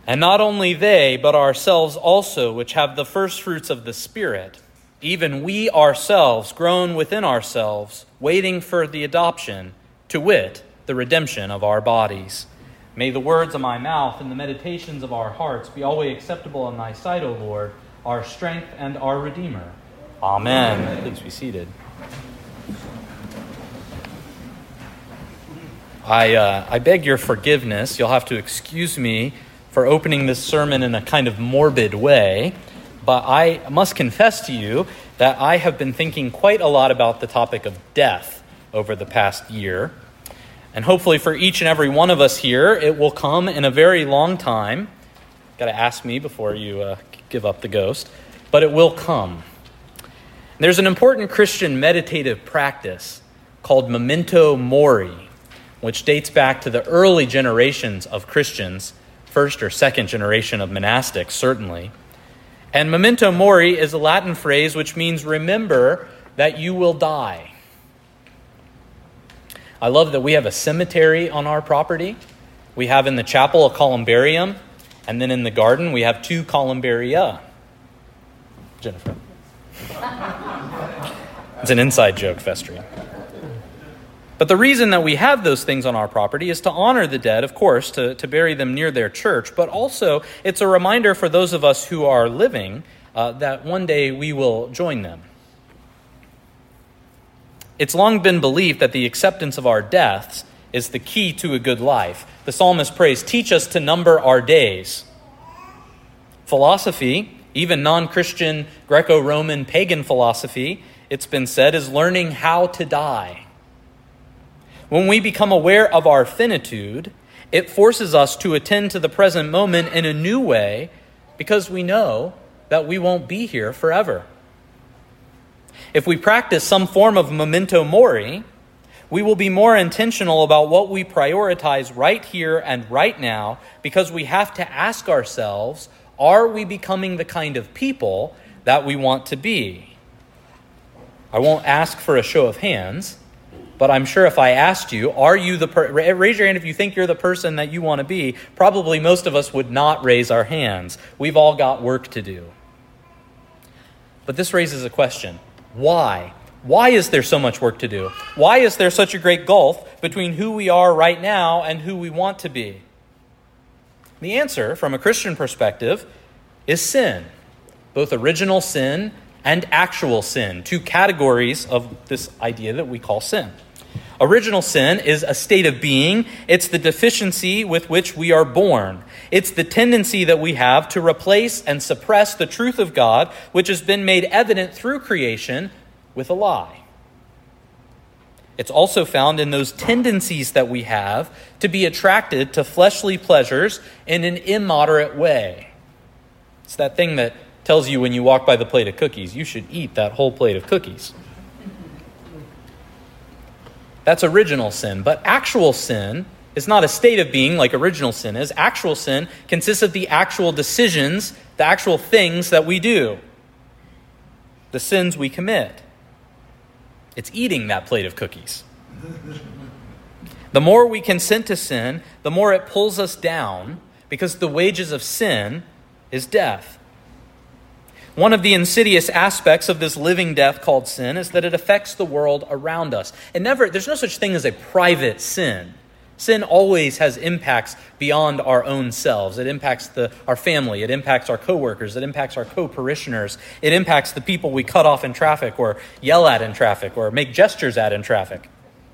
And not only they, but ourselves also, which have the first fruits of the Spirit, even we ourselves, grown within ourselves, waiting for the adoption, to wit, the redemption of our bodies. May the words of my mouth and the meditations of our hearts be always acceptable in thy sight, O Lord, our strength and our Redeemer. Amen. Please be seated. I beg your forgiveness. You'll have to excuse me for opening this sermon in a kind of morbid way, but I must confess to you that I have been thinking quite a lot about the topic of death over the past year. And hopefully for each and every one of us here, it will come in a very long time. Got to ask me before you give up the ghost, but it will come. There's an important Christian meditative practice called memento mori, which dates back to the early generations of Christians, first or second generation of monastics, certainly. And memento mori is a Latin phrase which means remember that you will die. I love that we have a cemetery on our property. We have in the chapel a columbarium, and then in the garden we have 2 columbaria. Jennifer. It's an inside joke, Festrian. But the reason that we have those things on our property is to honor the dead, of course, to bury them near their church, but also it's a reminder for those of us who are living that one day we will join them. It's long been believed that the acceptance of our deaths is the key to a good life. The psalmist prays, "Teach us to number our days." Philosophy, even non-Christian Greco-Roman pagan philosophy, it's been said, is learning how to die. When we become aware of our finitude, it forces us to attend to the present moment in a new way because we know that we won't be here forever. If we practice some form of memento mori, we will be more intentional about what we prioritize right here and right now because we have to ask ourselves, are we becoming the kind of people that we want to be? I won't ask for a show of hands, but I'm sure if I asked you, are you raise your hand if you think you're the person that you want to be, probably most of us would not raise our hands. We've all got work to do. But this raises a question. Why? Why is there so much work to do? Why is there such a great gulf between who we are right now and who we want to be? The answer, from a Christian perspective, is sin. Both original sin and actual sin, 2 categories of this idea that we call sin. Original sin is a state of being. It's the deficiency with which we are born. It's the tendency that we have to replace and suppress the truth of God, which has been made evident through creation, with a lie. It's also found in those tendencies that we have to be attracted to fleshly pleasures in an immoderate way. It's that thing that tells you when you walk by the plate of cookies, you should eat that whole plate of cookies. That's original sin. But actual sin is not a state of being like original sin is. Actual sin consists of the actual decisions, the actual things that we do, the sins we commit. It's eating that plate of cookies. The more we consent to sin, the more it pulls us down because the wages of sin is death. One of the insidious aspects of this living death called sin is that it affects the world around us. There's no such thing as a private sin. Sin always has impacts beyond our own selves. It impacts our family. It impacts our coworkers. It impacts our co-parishioners. It impacts the people we cut off in traffic or yell at in traffic or make gestures at in traffic.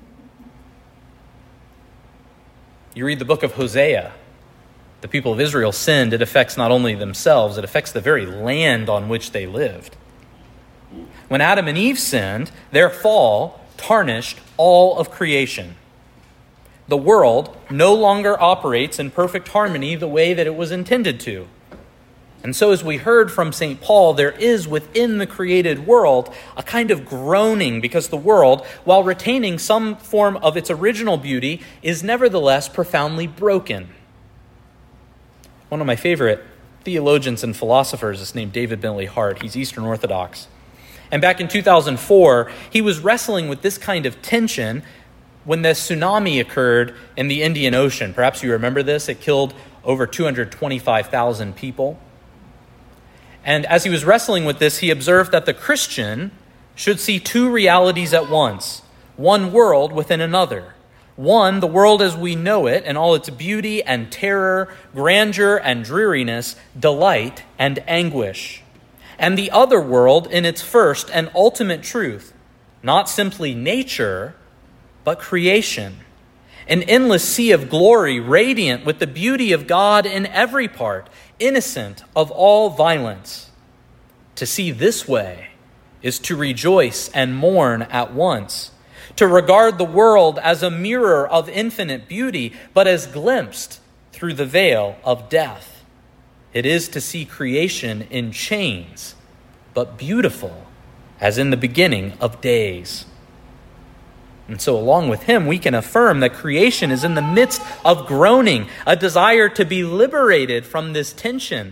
You read the book of Hosea. The people of Israel sinned. It affects not only themselves, it affects the very land on which they lived. When Adam and Eve sinned, their fall tarnished all of creation. The world no longer operates in perfect harmony the way that it was intended to. And so as we heard from St. Paul, there is within the created world a kind of groaning because the world, while retaining some form of its original beauty, is nevertheless profoundly broken. One of my favorite theologians and philosophers is named David Bentley Hart. He's Eastern Orthodox. And back in 2004, he was wrestling with this kind of tension when the tsunami occurred in the Indian Ocean. Perhaps you remember this. It killed over 225,000 people. And as he was wrestling with this, he observed that the Christian should see two realities at once, one world within another. One, the world as we know it, and all its beauty and terror, grandeur and dreariness, delight and anguish. And the other world in its first and ultimate truth, not simply nature, but creation. An endless sea of glory, radiant with the beauty of God in every part, innocent of all violence. To see this way is to rejoice and mourn at once, to regard the world as a mirror of infinite beauty, but as glimpsed through the veil of death. It is to see creation in chains, but beautiful as in the beginning of days. And so along with him, we can affirm that creation is in the midst of groaning, a desire to be liberated from this tension.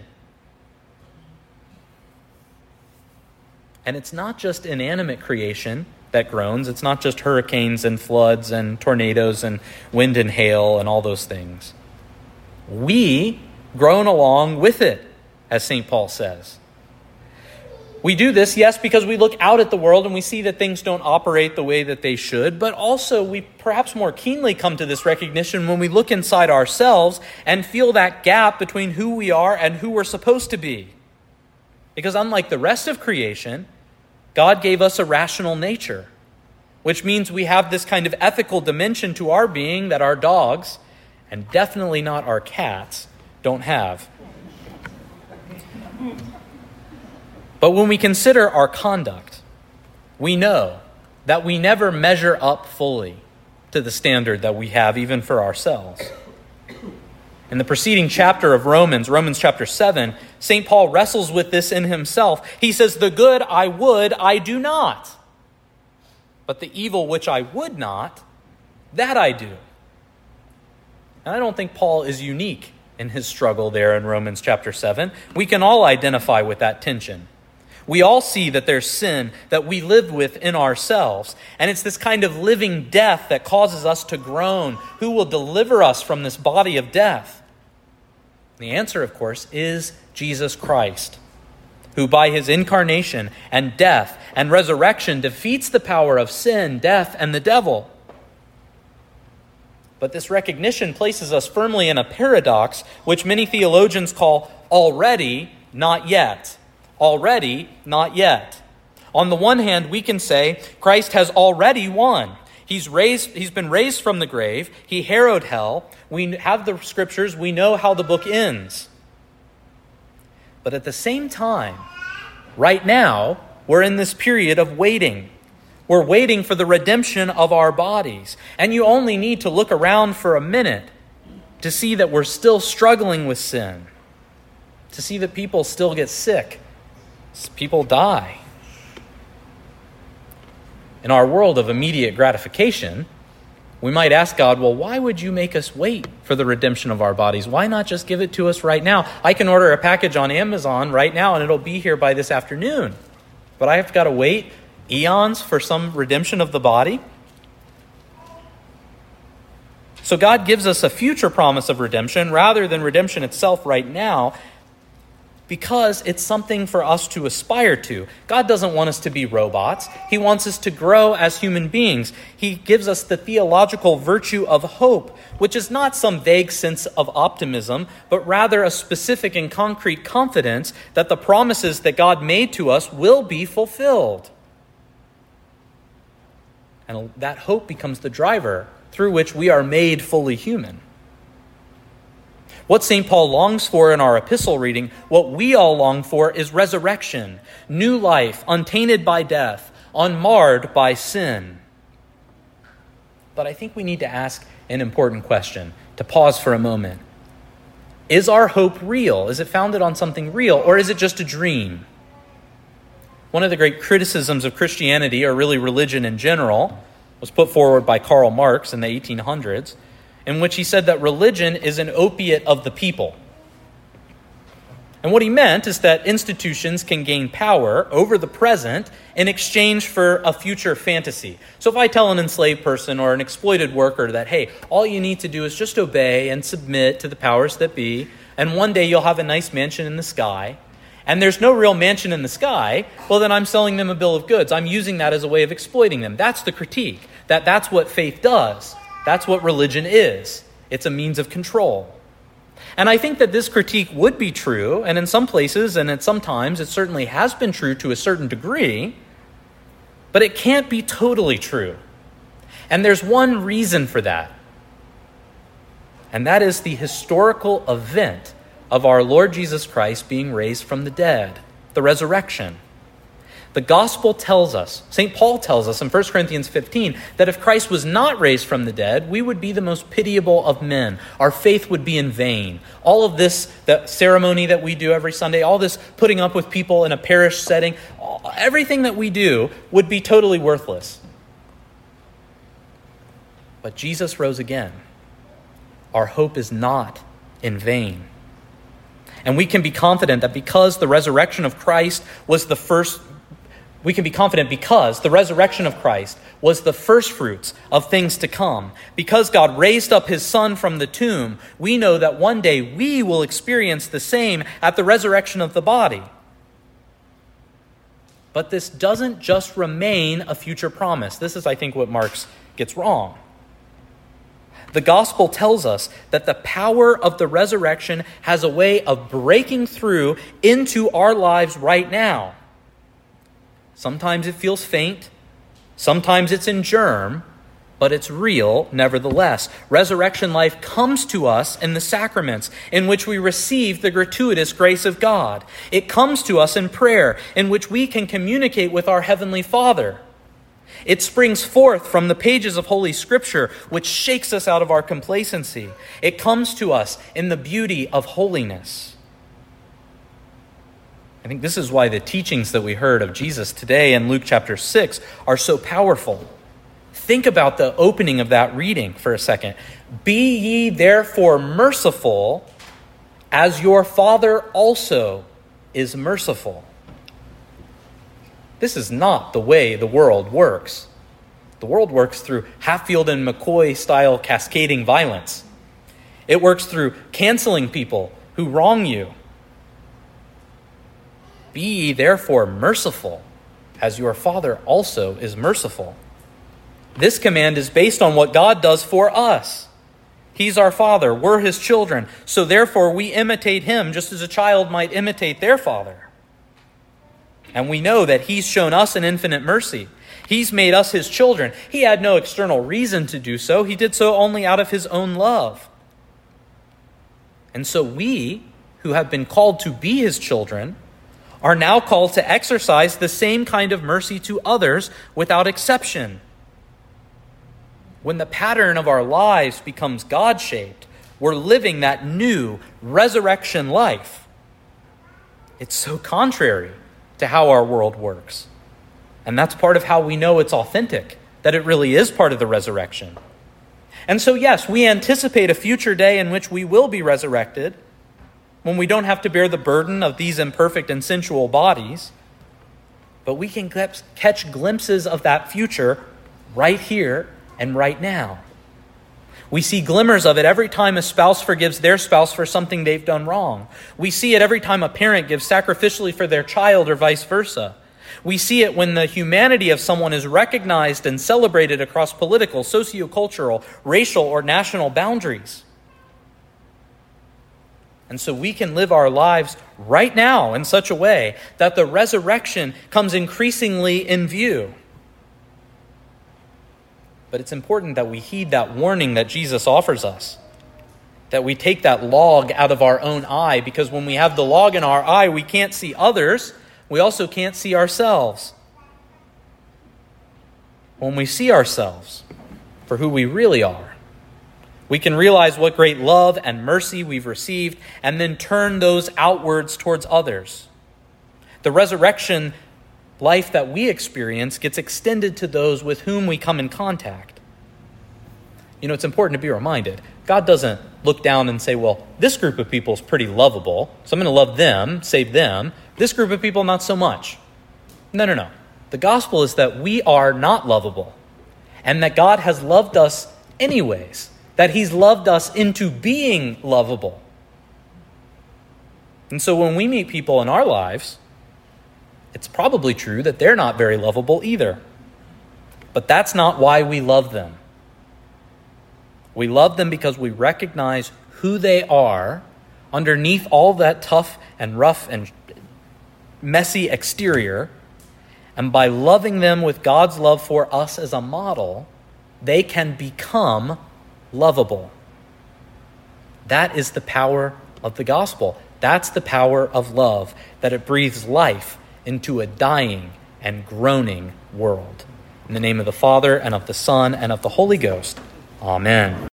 And it's not just inanimate creation that groans. It's not just hurricanes and floods and tornadoes and wind and hail and all those things. We groan along with it, as St. Paul says. We do this, yes, because we look out at the world and we see that things don't operate the way that they should, but also we perhaps more keenly come to this recognition when we look inside ourselves and feel that gap between who we are and who we're supposed to be. Because unlike the rest of creation, God gave us a rational nature, which means we have this kind of ethical dimension to our being that our dogs, and definitely not our cats, don't have. But when we consider our conduct, we know that we never measure up fully to the standard that we have even for ourselves. In the preceding chapter of Romans chapter 7, St. Paul wrestles with this in himself. He says, "The good I would, I do not. But the evil which I would not, that I do." And I don't think Paul is unique in his struggle there in Romans chapter 7. We can all identify with that tension. We all see that there's sin that we live with in ourselves. And it's this kind of living death that causes us to groan. Who will deliver us from this body of death? The answer, of course, is Jesus Christ, who by his incarnation and death and resurrection defeats the power of sin, death, and the devil. But this recognition places us firmly in a paradox, which many theologians call already, not yet. Already, not yet. On the one hand, we can say Christ has already won. He's been raised from the grave. He harrowed hell. We have the scriptures. We know how the book ends. But at the same time, right now, we're in this period of waiting. We're waiting for the redemption of our bodies. And you only need to look around for a minute to see that we're still struggling with sin, to see that people still get sick. People die. In our world of immediate gratification, we might ask God, well, why would you make us wait for the redemption of our bodies? Why not just give it to us right now? I can order a package on Amazon right now and it'll be here by this afternoon. But I have got to wait eons for some redemption of the body? So God gives us a future promise of redemption rather than redemption itself right now, because it's something for us to aspire to. God doesn't want us to be robots. He wants us to grow as human beings. He gives us the theological virtue of hope, which is not some vague sense of optimism, but rather a specific and concrete confidence that the promises that God made to us will be fulfilled. And that hope becomes the driver through which we are made fully human. What St. Paul longs for in our epistle reading, what we all long for, is resurrection, new life, untainted by death, unmarred by sin. But I think we need to ask an important question, to pause for a moment. Is our hope real? Is it founded on something real, or is it just a dream? One of the great criticisms of Christianity, or really religion in general, was put forward by Karl Marx in the 1800s, in which he said that religion is an opiate of the people. And what he meant is that institutions can gain power over the present in exchange for a future fantasy. So if I tell an enslaved person or an exploited worker that, hey, all you need to do is just obey and submit to the powers that be, and one day you'll have a nice mansion in the sky, and there's no real mansion in the sky, well, then I'm selling them a bill of goods. I'm using that as a way of exploiting them. That's the critique. That's what faith does. That's what religion is. It's a means of control. And I think that this critique would be true, and in some places and at some times it certainly has been true to a certain degree, but it can't be totally true. And there's one reason for that. And that is the historical event of our Lord Jesus Christ being raised from the dead, the resurrection. The gospel tells us, St. Paul tells us in 1 Corinthians 15, that if Christ was not raised from the dead, we would be the most pitiable of men. Our faith would be in vain. All of this, the ceremony that we do every Sunday, all this putting up with people in a parish setting, everything that we do would be totally worthless. But Jesus rose again. Our hope is not in vain. And we can be confident that because the resurrection of Christ was the first fruits of things to come. Because God raised up his Son from the tomb, we know that one day we will experience the same at the resurrection of the body. But this doesn't just remain a future promise. This is, I think, what Marx gets wrong. The gospel tells us that the power of the resurrection has a way of breaking through into our lives right now. Sometimes it feels faint, sometimes it's in germ, but it's real nevertheless. Resurrection life comes to us in the sacraments in which we receive the gratuitous grace of God. It comes to us in prayer in which we can communicate with our Heavenly Father. It springs forth from the pages of Holy Scripture, which shakes us out of our complacency. It comes to us in the beauty of holiness. I think this is why the teachings that we heard of Jesus today in Luke chapter 6 are so powerful. Think about the opening of that reading for a second. Be ye therefore merciful, as your Father also is merciful. This is not the way the world works. The world works through Hatfield and McCoy-style cascading violence. It works through canceling people who wrong you. Be ye therefore merciful, as your Father also is merciful. This command is based on what God does for us. He's our Father. We're his children. So therefore we imitate him just as a child might imitate their father. And we know that he's shown us an infinite mercy. He's made us his children. He had no external reason to do so. He did so only out of his own love. And so we, who have been called to be his children, are now called to exercise the same kind of mercy to others without exception. When the pattern of our lives becomes God-shaped, we're living that new resurrection life. It's so contrary to how our world works. And that's part of how we know it's authentic, that it really is part of the resurrection. And so yes, we anticipate a future day in which we will be resurrected, when we don't have to bear the burden of these imperfect and sensual bodies, but we can catch glimpses of that future right here and right now. We see glimmers of it every time a spouse forgives their spouse for something they've done wrong. We see it every time a parent gives sacrificially for their child or vice versa. We see it when the humanity of someone is recognized and celebrated across political, sociocultural, racial, or national boundaries. And so we can live our lives right now in such a way that the resurrection comes increasingly in view. But it's important that we heed that warning that Jesus offers us, that we take that log out of our own eye, because when we have the log in our eye, we can't see others, we also can't see ourselves. When we see ourselves for who we really are, we can realize what great love and mercy we've received and then turn those outwards towards others. The resurrection life that we experience gets extended to those with whom we come in contact. You know, it's important to be reminded, God doesn't look down and say, well, this group of people is pretty lovable, so I'm going to love them, save them. This group of people, not so much. No. The gospel is that we are not lovable, and that God has loved us anyways, that he's loved us into being lovable. And so when we meet people in our lives, it's probably true that they're not very lovable either. But that's not why we love them. We love them because we recognize who they are underneath all that tough and rough and messy exterior. And by loving them with God's love for us as a model, they can become lovable. That is the power of the gospel. That's the power of love, that it breathes life into a dying and groaning world. In the name of the Father, and of the Son, and of the Holy Ghost. Amen.